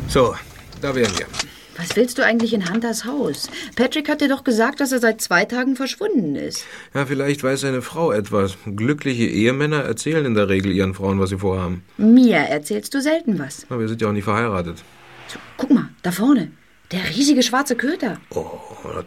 So, da wären wir. Was willst du eigentlich in Hunters Haus? Patrick hat dir doch gesagt, dass er seit 2 Tagen verschwunden ist. Ja, vielleicht weiß seine Frau etwas. Glückliche Ehemänner erzählen in der Regel ihren Frauen, was sie vorhaben. Mir erzählst du selten was. Aber wir sind ja auch nicht verheiratet. So, guck mal, da vorne. Der riesige schwarze Köter. Oh,